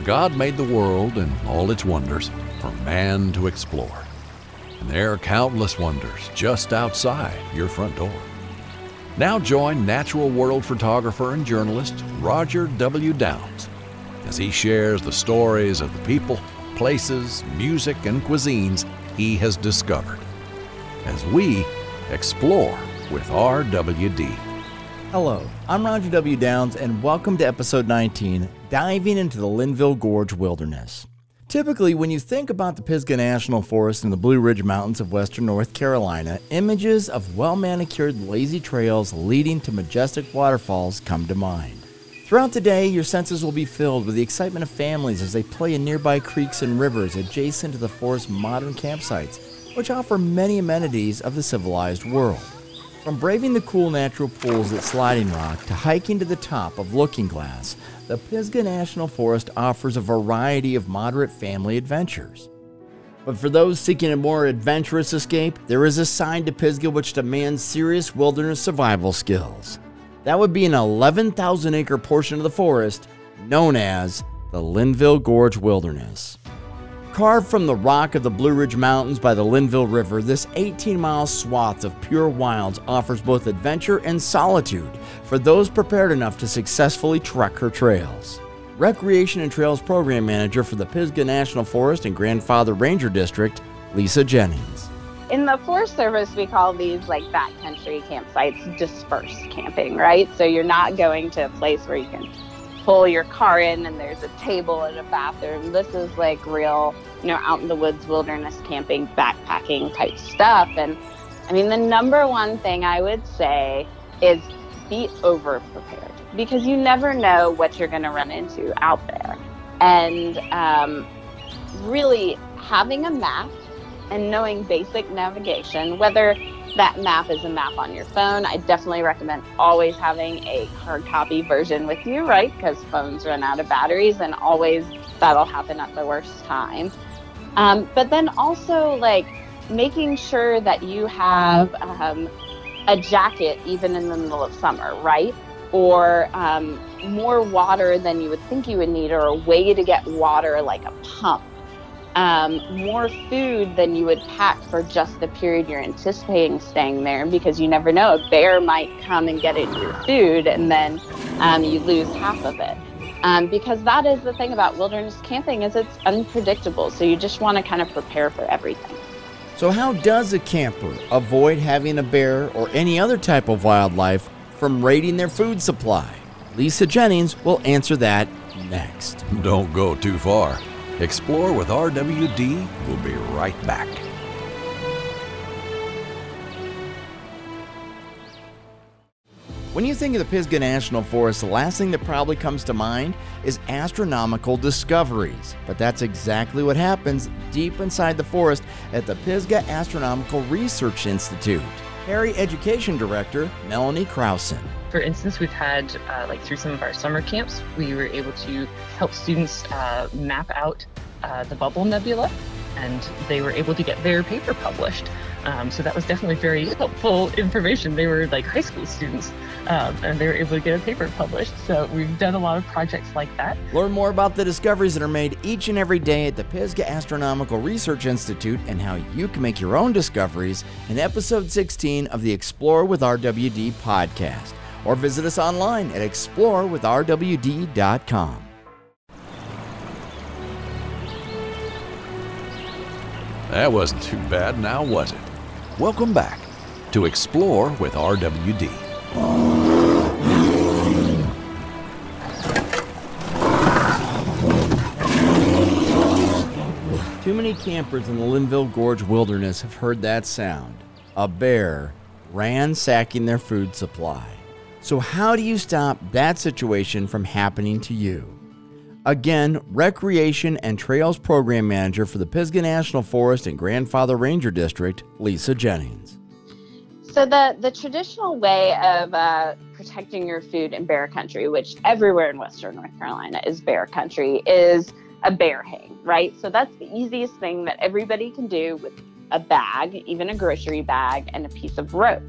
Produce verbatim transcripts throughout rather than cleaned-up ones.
God made the world and all its wonders for man to explore. And there are countless wonders just outside your front door. Now join natural world photographer and journalist Roger W. Downs as he shares the stories of the people, places, music, and cuisines he has discovered as we explore with R W D. Hello, I'm Roger W. Downs, and welcome to episode nineteen, diving into the Linville Gorge Wilderness. Typically, when you think about the Pisgah National Forest and the Blue Ridge Mountains of western North Carolina, images of well-manicured, lazy trails leading to majestic waterfalls come to mind. Throughout the day, your senses will be filled with the excitement of families as they play in nearby creeks and rivers adjacent to the forest's modern campsites, which offer many amenities of the civilized world. From braving the cool natural pools at Sliding Rock to hiking to the top of Looking Glass, the Pisgah National Forest offers a variety of moderate family adventures. But for those seeking a more adventurous escape, there is a side to Pisgah which demands serious wilderness survival skills. That would be an eleven thousand acre portion of the forest known as the Linville Gorge Wilderness. Carved from the rock of the Blue Ridge Mountains by the Linville River, this eighteen mile swath of pure wilds offers both adventure and solitude for those prepared enough to successfully trek her trails. Recreation and Trails Program Manager for the Pisgah National Forest and Grandfather Ranger District, Lisa Jennings. In the Forest Service, we call these like backcountry campsites dispersed camping, right? So you're not going to a place where you can pull your car in and there's a table and a bathroom. This is like real, you know, out in the woods wilderness camping, backpacking type stuff. And I mean, the number one thing I would say is be over prepared, because you never know what you're going to run into out there. And um, really having a map and knowing basic navigation, whether that map is a map on your phone. I definitely recommend always having a hard copy version with you, right? Because phones run out of batteries, and always that'll happen at the worst time. Um, but then also like making sure that you have um, a jacket even in the middle of summer, right? Or um, more water than you would think you would need, or a way to get water like a pump. Um, more food than you would pack for just the period you're anticipating staying there, because you never know, a bear might come and get into your food, and then um, you lose half of it. Um, because that is the thing about wilderness camping, is it's unpredictable, so you just want to kind of prepare for everything. So how does a camper avoid having a bear or any other type of wildlife from raiding their food supply? Lisa Jennings will answer that next. Don't go too far. Explore with R W D. We'll be right back. When you think of the Pisgah National Forest, the last thing that probably comes to mind is astronomical discoveries. But that's exactly what happens deep inside the forest at the Pisgah Astronomical Research Institute. Area Education Director Melanie Krausen. For instance, we've had, uh, like through some of our summer camps, we were able to help students uh, map out uh, the Bubble Nebula, and they were able to get their paper published. Um, so that was definitely very helpful information. They were like high school students, um, and they were able to get a paper published. So we've done a lot of projects like that. Learn more about the discoveries that are made each and every day at the Pisgah Astronomical Research Institute and how you can make your own discoveries in episode sixteen of the Explore with R W D podcast. Or visit us online at explore with R W D dot com. That wasn't too bad, now was it? Welcome back to Explore with R W D. Too many campers in the Linville Gorge Wilderness have heard that sound. A bear ransacking their food supply. So how do you stop that situation from happening to you? Again, Recreation and Trails Program Manager for the Pisgah National Forest and Grandfather Ranger District, Lisa Jennings. So the, the traditional way of uh, protecting your food in bear country, which everywhere in western North Carolina is bear country, is a bear hang, right? So that's the easiest thing that everybody can do with a bag, even a grocery bag, and a piece of rope.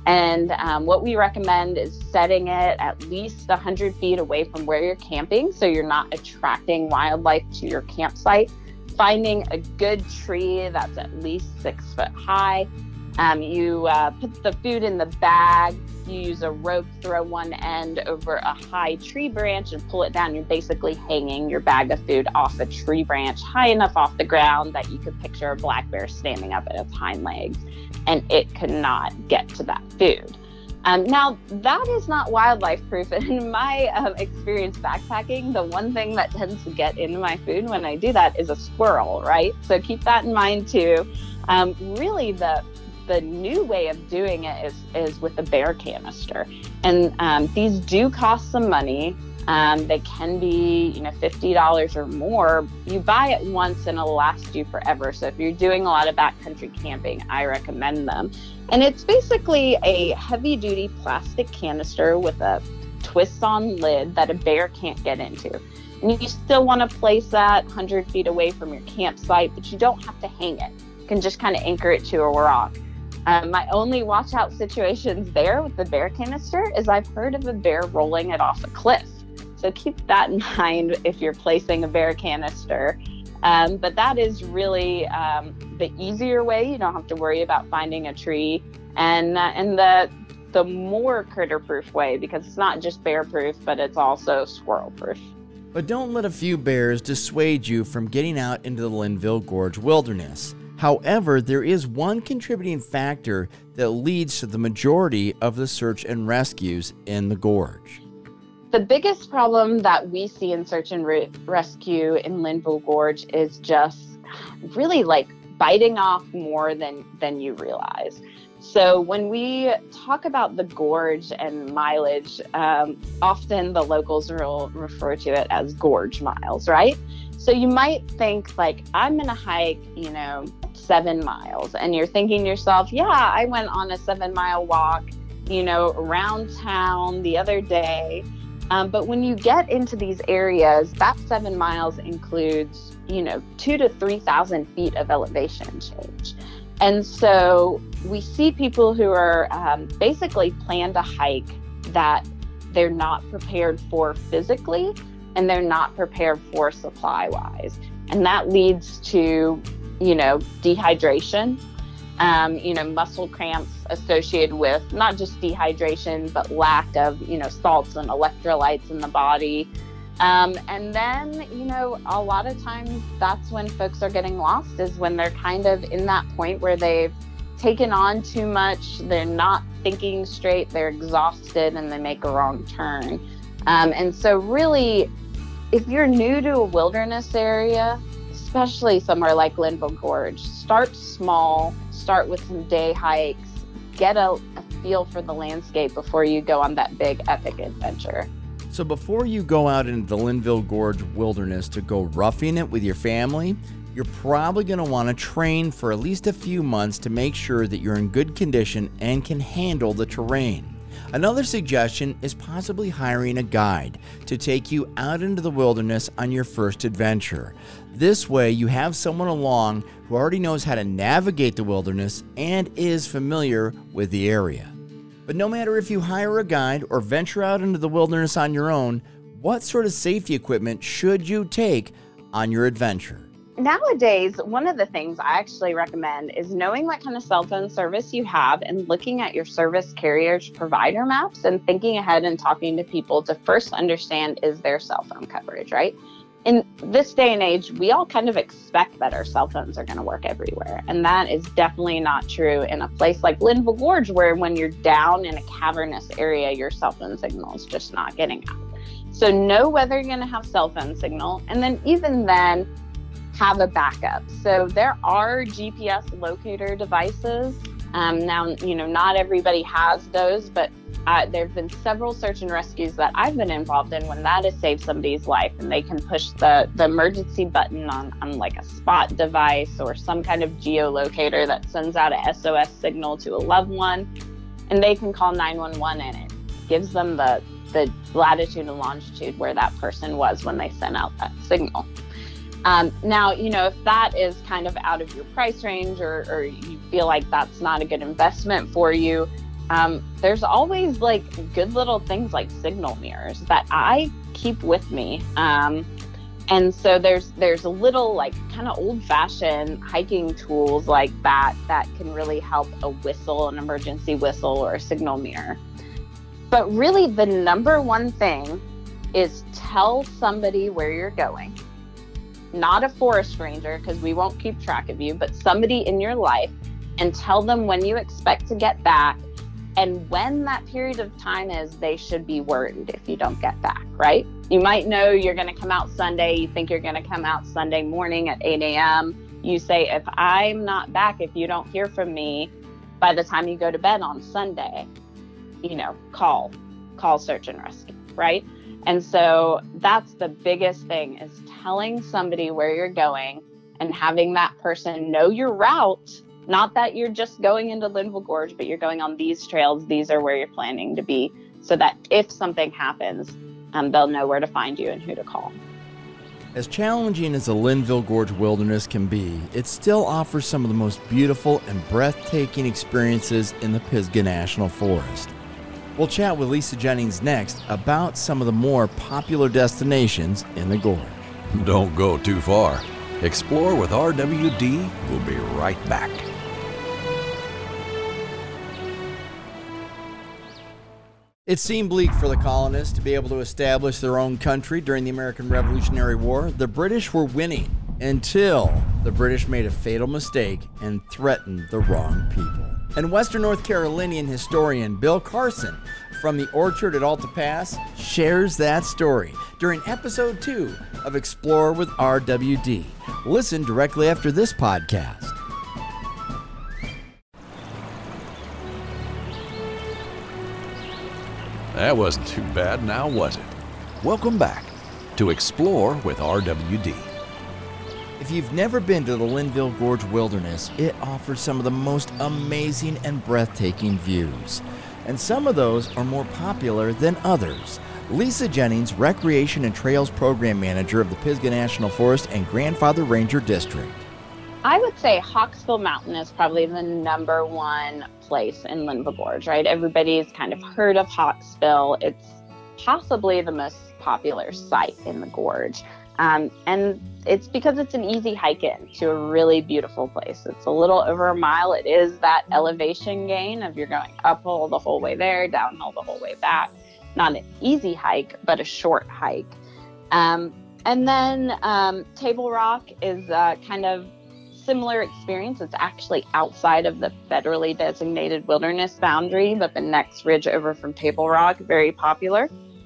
And um, what we recommend is setting it at least one hundred feet away from where you're camping, so you're not attracting wildlife to your campsite. Finding a good tree that's at least six foot high. Um, you uh, put the food in the bag. You use a rope, throw one end over a high tree branch and pull it down. You're basically hanging your bag of food off a tree branch high enough off the ground that you could picture a black bear standing up at its hind legs, and it could not get to that food. Um, now, that is not wildlife proof. In my um, experience backpacking, the one thing that tends to get into my food when I do that is a squirrel, right? So keep that in mind too. Um, really, the the new way of doing it is, is with a bear canister. And um, these do cost some money. Um, they can be, you know, fifty dollars or more. You buy it once and it'll last you forever. So if you're doing a lot of backcountry camping, I recommend them. And it's basically a heavy duty plastic canister with a twist on lid that a bear can't get into. And you still want to place that one hundred feet away from your campsite, but you don't have to hang it. You can just kind of anchor it to a rock. Um, my only watch out situations there with the bear canister is I've heard of a bear rolling it off a cliff. So keep that in mind if you're placing a bear canister. Um, but that is really um, the easier way. You don't have to worry about finding a tree. And uh, and the the more critter-proof way, because it's not just bear-proof, but it's also squirrel-proof. But don't let a few bears dissuade you from getting out into the Linville Gorge wilderness. However, there is one contributing factor that leads to the majority of the search and rescues in the gorge. The biggest problem that we see in search and re- rescue in Linville Gorge is just really like biting off more than, than you realize. So when we talk about the gorge and mileage, um, often the locals will refer to it as gorge miles, right? So you might think like, I'm going to hike, you know, seven miles. And you're thinking to yourself, yeah, I went on a seven mile walk, you know, around town the other day. Um, but when you get into these areas, that seven miles includes, you know, two to three thousand feet of elevation change. And so we see people who are um, basically plan to hike that they're not prepared for physically, and they're not prepared for supply wise. And that leads to, you know, dehydration, um, you know, muscle cramps associated with not just dehydration, but lack of, you know, salts and electrolytes in the body. Um, and then, you know, a lot of times that's when folks are getting lost, is when they're kind of in that point where they've taken on too much, they're not thinking straight, they're exhausted, and they make a wrong turn. Um, and so really, if you're new to a wilderness area, especially somewhere like Linville Gorge, start small, start with some day hikes, get a, a feel for the landscape before you go on that big epic adventure. So before you go out into the Linville Gorge wilderness to go roughing it with your family, you're probably going to want to train for at least a few months to make sure that you're in good condition and can handle the terrain. Another suggestion is possibly hiring a guide to take you out into the wilderness on your first adventure. This way you have someone along who already knows how to navigate the wilderness and is familiar with the area. But no matter if you hire a guide or venture out into the wilderness on your own, what sort of safety equipment should you take on your adventure? Nowadays, one of the things I actually recommend is knowing what kind of cell phone service you have and looking at your service carrier's provider maps and thinking ahead and talking to people to first understand, is there cell phone coverage, right? In this day and age, we all kind of expect that our cell phones are going to work everywhere. And that is definitely not true in a place like Linville Gorge, where when you're down in a cavernous area, your cell phone signal is just not getting out. So know whether you're going to have cell phone signal. And then even then, have a backup. So there are G P S locator devices. Um, now, you know, not everybody has those, but uh, there have been several search and rescues that I've been involved in when that has saved somebody's life, and they can push the, the emergency button on, on like a spot device or some kind of geolocator that sends out a S O S signal to a loved one, and they can call nine one one, and it gives them the, the latitude and longitude where that person was when they sent out that signal. Um, now, you know, if that is kind of out of your price range, or, or you feel like that's not a good investment for you, um, there's always like good little things like signal mirrors that I keep with me. Um, and so there's there's a little like kind of old-fashioned hiking tools like that that can really help a whistle, an emergency whistle, or a signal mirror. But really the number one thing is tell somebody where you're going. Not a forest ranger, because we won't keep track of you, but somebody in your life, and tell them when you expect to get back. And when that period of time is, they should be worried if you don't get back, right? You might know you're going to come out Sunday. You think you're going to come out Sunday morning at eight a.m. You say, if I'm not back, if you don't hear from me by the time you go to bed on Sunday, you know, call, call search and rescue, right? And so that's the biggest thing, is telling somebody where you're going and having that person know your route. Not that you're just going into Linville Gorge, but you're going on these trails. These are where you're planning to be, so that if something happens, um, they'll know where to find you and who to call. As challenging as the Linville Gorge Wilderness can be, it still offers some of the most beautiful and breathtaking experiences in the Pisgah National Forest. We'll chat with Lisa Jennings next about some of the more popular destinations in the gorge. Don't go too far. Explore with R W D. We'll be right back. It seemed bleak for the colonists to be able to establish their own country during the American Revolutionary War. The British were winning until the British made a fatal mistake and threatened the wrong people. And Western North Carolinian historian Bill Carson from the Orchard at Alta Pass shares that story during episode two of Explore with R W D. Listen directly after this podcast. That wasn't too bad, now was it? Welcome back to Explore with R W D. If you've never been to the Linville Gorge Wilderness, it offers some of the most amazing and breathtaking views. And some of those are more popular than others. Lisa Jennings, Recreation and Trails Program Manager of the Pisgah National Forest and Grandfather Ranger District. I would say Hawksbill Mountain is probably the number one place in Linville Gorge, right? Everybody's kind of heard of Hawksbill. It's possibly the most popular site in the gorge. Um, and it's because it's an easy hike in to a really beautiful place. It's a little over a mile. It is that elevation gain of you're going uphill the whole way there, downhill the whole way back. Not an easy hike, but a short hike. Um, and then um, Table Rock is uh, kind of similar experience. It's actually outside of the federally designated wilderness boundary, but the next ridge over from Table Rock, very popular.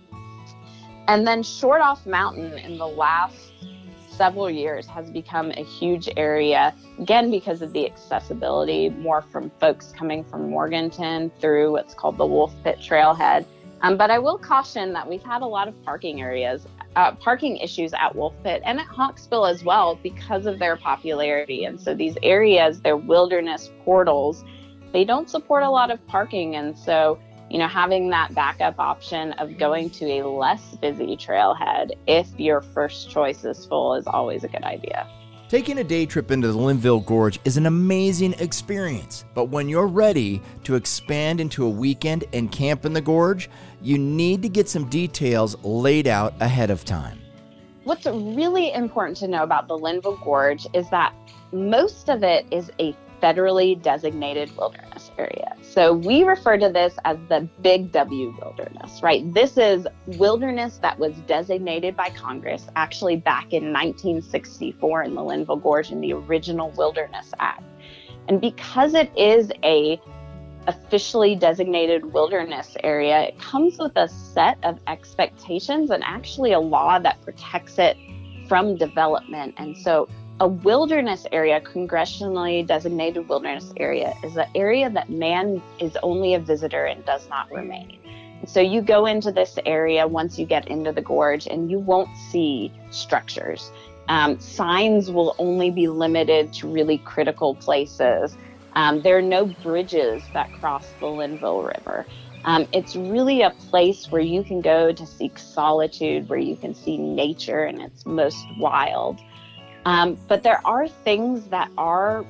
And then Short Off Mountain in the last several years has become a huge area, again, because of the accessibility, more from folks coming from Morganton through what's called the Wolf Pit Trailhead. Um, but I will caution that we've had a lot of parking areas, uh, parking issues at Wolf Pit and at Hawksbill as well because of their popularity. And so these areas, they're wilderness portals, they don't support a lot of parking. And so, you know, having that backup option of going to a less busy trailhead if your first choice is full is always a good idea. Taking a day trip into the Linville Gorge is an amazing experience, but when you're ready to expand into a weekend and camp in the gorge, you need to get some details laid out ahead of time. What's really important to know about the Linville Gorge is that most of it is a federally designated wilderness area. So we refer to this as the Big W wilderness, right? This is wilderness that was designated by Congress actually back in nineteen sixty-four in the Linville Gorge in the original Wilderness Act. And because it is a officially designated wilderness area, it comes with a set of expectations and actually a law that protects it from development. And so a wilderness area, congressionally designated wilderness area, is an area that man is only a visitor and does not remain. And so you go into this area once you get into the gorge and you won't see structures. Um, signs will only be limited to really critical places. Um, there are no bridges that cross the Linville River. Um, it's really a place where you can go to seek solitude, where you can see nature in its most wild. Um, but there are things that are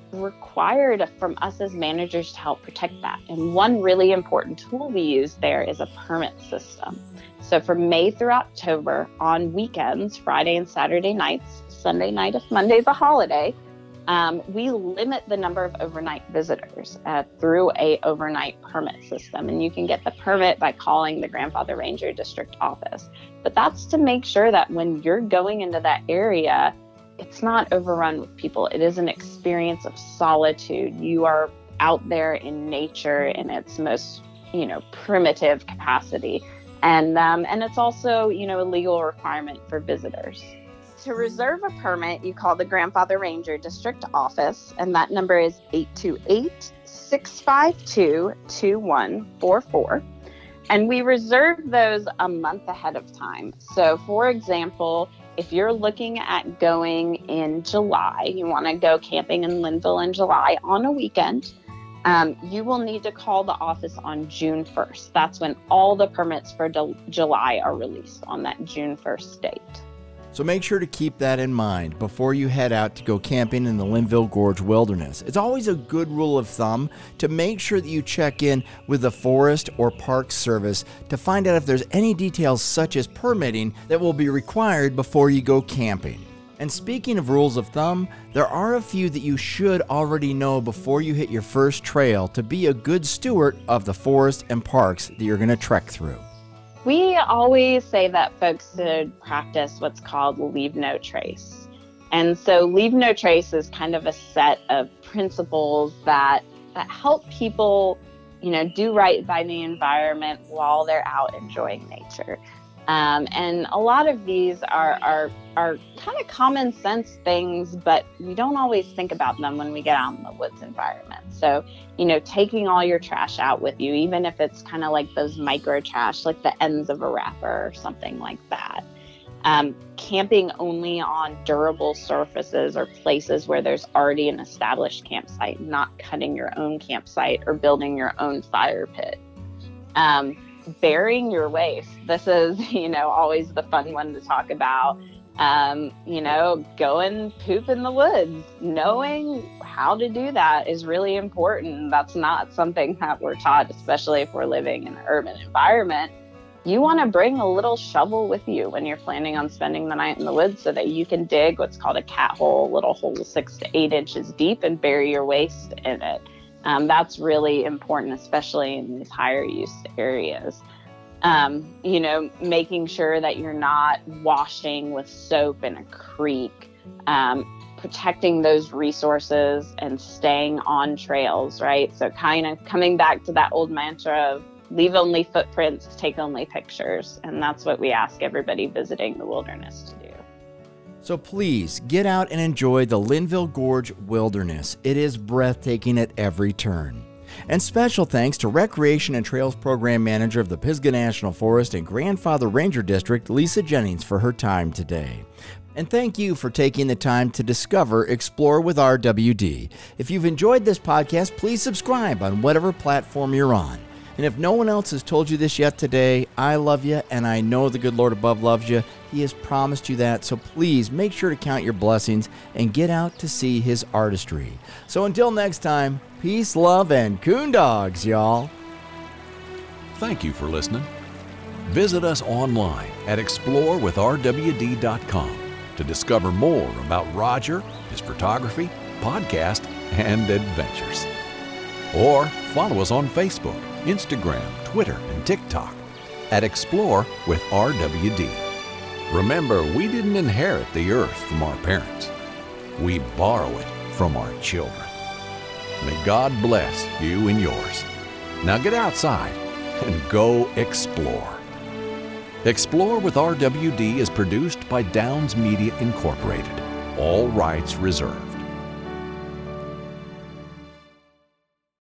required from us as managers to help protect that. And one really important tool we use there is a permit system. So from May through October, on weekends, Friday and Saturday nights, Sunday night if Monday's a holiday, um, we limit the number of overnight visitors uh, through a overnight permit system. And you can get the permit by calling the Grandfather Ranger District office. But that's to make sure that when you're going into that area, it's not overrun with people. It is an experience of solitude. You are out there in nature in its most, you know, primitive capacity. And um, and it's also, you know, a legal requirement for visitors. To reserve a permit, you call the Grandfather Ranger District office, and that number is eight two eight, six five two, two one four four. And we reserve those a month ahead of time. So, for example, if you're looking at going in July, you want to go camping in Linville in July on a weekend, um, you will need to call the office on June first. That's when all the permits for de- July are released, on that June first date. So make sure to keep that in mind before you head out to go camping in the Linville Gorge Wilderness. It's always a good rule of thumb to make sure that you check in with the Forest or Park Service to find out if there's any details such as permitting that will be required before you go camping. And speaking of rules of thumb, there are a few that you should already know before you hit your first trail to be a good steward of the forest and parks that you're going to trek through. We always say that folks should practice what's called leave no trace. And so leave no trace is kind of a set of principles that, that help people, you know, do right by the environment while they're out enjoying nature. Um, and a lot of these are, are, are kind of common sense things, but we don't always think about them when we get out in the woods environment. So, you know, taking all your trash out with you, even if it's kind of like those micro trash, like the ends of a wrapper or something like that. Um, camping only on durable surfaces or places where there's already an established campsite, not cutting your own campsite or building your own fire pit. Um, burying your waste. This is, you know, always the fun one to talk about. Um, you know, go and poop in the woods. Knowing how to do that is really important. That's not something that we're taught, especially if we're living in an urban environment. You want to bring a little shovel with you when you're planning on spending the night in the woods so that you can dig what's called a cat hole, a little hole six to eight inches deep, and bury your waste in it. Um, that's really important, especially in these higher use areas. Um, you know, making sure that you're not washing with soap in a creek, um, protecting those resources and staying on trails, right? So kind of coming back to that old mantra of leave only footprints, take only pictures. And that's what we ask everybody visiting the wilderness to do. So please get out and enjoy the Linville Gorge Wilderness. It is breathtaking at every turn. And special thanks to Recreation and Trails Program Manager of the Pisgah National Forest and Grandfather Ranger District, Lisa Jennings, for her time today. And thank you for taking the time to discover Explore with R W D. If you've enjoyed this podcast, please subscribe on whatever platform you're on. And if no one else has told you this yet today, I love you, and I know the good Lord above loves you. He has promised you that, so please make sure to count your blessings and get out to see his artistry. So until next time, peace, love, and coon dogs, y'all. Thank you for listening. Visit us online at explore with r w d dot com to discover more about Roger, his photography, podcast, and adventures. Or follow us on Facebook, Instagram, Twitter, and TikTok at Explore with R W D. Remember, we didn't inherit the earth from our parents. We borrow it from our children. May God bless you and yours. Now get outside and go explore. Explore with R W D is produced by Downs Media Incorporated. All rights reserved.